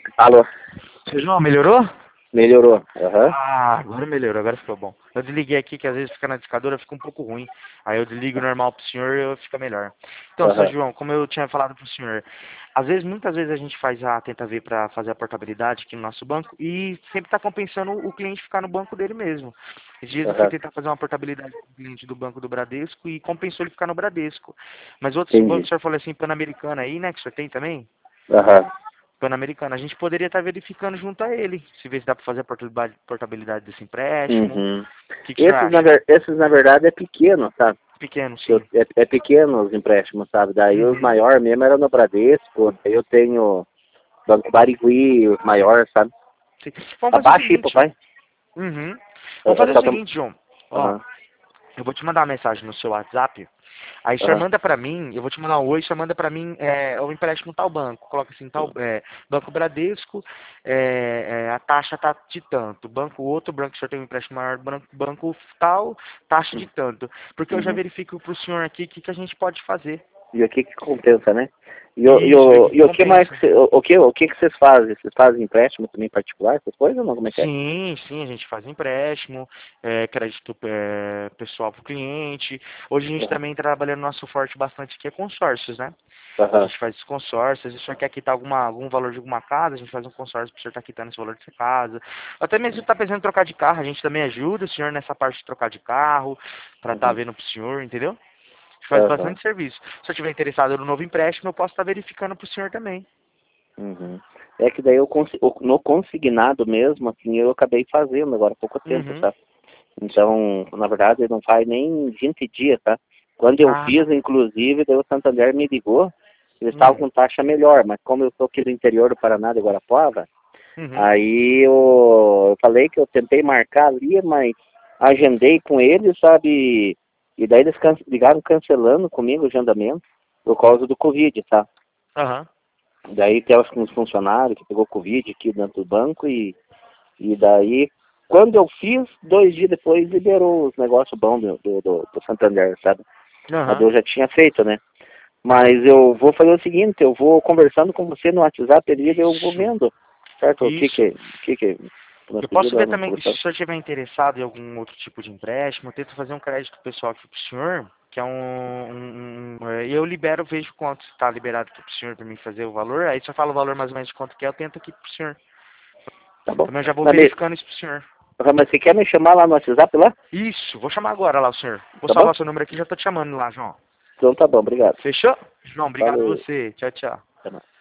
Alô, Seu João, melhorou? melhorou. Aham, Ah, agora melhorou, agora ficou bom. Eu desliguei aqui que às vezes fica na discadora, fica um pouco ruim. Aí eu desligo normal pro senhor e fica melhor. Então, seu aham, João, como eu tinha falado pro senhor, muitas vezes a gente tenta ver para fazer a portabilidade aqui no nosso banco e sempre tá compensando o cliente ficar no banco dele mesmo. Esses dias eu fui aham, tentar fazer uma portabilidade com o cliente do banco do Bradesco e compensou ele ficar no Bradesco. Mas outros bancos, o entendi. senhor falou assim, Pan-Americana aí, né, que o senhor tem também? Aham. Pan-Americana, a gente poderia estar verificando junto a ele, se vê se dá para fazer a portabilidade desse empréstimo. Uhum. O que, que o senhor acha? Esses, na verdade, é pequeno, sabe? Pequeno, sim. É pequeno os empréstimos, sabe? Daí os Uhum. maiores mesmo era no Bradesco, daí eu tenho Banco Barigui, os maiores, sabe? Sim. Vamos fazer o Abaixa aí, seguinte. papai. Uhum. Vamos Eu fazer o só tô... seguinte, João. Ó, Aham, eu vou te mandar uma mensagem no seu WhatsApp. Aí o senhor aham, manda pra mim, eu vou te mandar um oi, o senhor manda pra mim o empréstimo tal banco. Coloca assim, tal Banco Bradesco, a taxa tá de tanto. Banco outro, banco que o senhor tem um empréstimo maior, banco tal, taxa de tanto. Porque eu já uhum. verifico pro senhor aqui o que, que a gente pode fazer. E o que que compensa, né? Isso, ver o que, que E o que mais que compensa. o que que vocês fazem? Vocês fazem empréstimo também particular, essas coisas ou não? Como é que é? Sim, sim, a gente faz empréstimo, crédito pessoal para o cliente. Hoje a gente Aham, também trabalhando nosso forte bastante aqui é consórcios, né? A aham, gente faz esses consórcios, se o senhor quer quitar algum valor de alguma casa, a gente faz um consórcio para o senhor estar quitando esse valor de sua casa. Até mesmo se está pensando em trocar de carro, a gente também ajuda o senhor nessa parte de trocar de carro, para estar uhum, vendo para o senhor, entendeu? A gente faz aham. bastante serviço. Se eu estiver interessado no novo empréstimo, eu posso estar verificando para o senhor também. Uhum. É que daí no consignado mesmo, assim, eu acabei fazendo agora há pouco tempo, Uhum. tá? Então, na verdade, não faz nem 20 dias, tá? Quando eu Ah, fiz, inclusive, daí o Santander me ligou, eles estavam hum. com taxa melhor, mas como eu estou aqui do interior do Paraná, de Guarapuava, Uhum. aí eu falei que eu tentei marcar ali, mas agendei com eles, sabe? E daí eles ligaram cancelando comigo o agendamento por causa do Covid, tá? Aham. Daí tem uns funcionários que pegou Covid aqui dentro do banco e daí, quando eu fiz, 2 dias depois liberou os negócios bons do Santander, sabe? Mas Aham. eu já tinha feito, né? Mas eu vou fazer o seguinte, eu vou conversando com você no WhatsApp ali e eu vou Isso. vendo, certo? Isso. O que Eu conseguiu posso dar ver uma também, se o solução. senhor estiver interessado em algum outro tipo de empréstimo, eu tento fazer um crédito pessoal aqui pro senhor, que é e eu libero, vejo quanto está liberado aqui pro senhor para mim fazer o valor, aí se eu falo o valor mais ou menos de quanto que é, eu tento aqui pro senhor. Tá bom? Também eu já vou Mas, verificando isso pro senhor. mas você quer me chamar lá no WhatsApp lá? Isso, vou chamar agora lá o senhor. Vou Tá bom? salvar seu número aqui e já tô te chamando lá, João. Então tá bom, obrigado. Fechou? João, obrigado a Falou. você. Tchau, tchau. Até mais.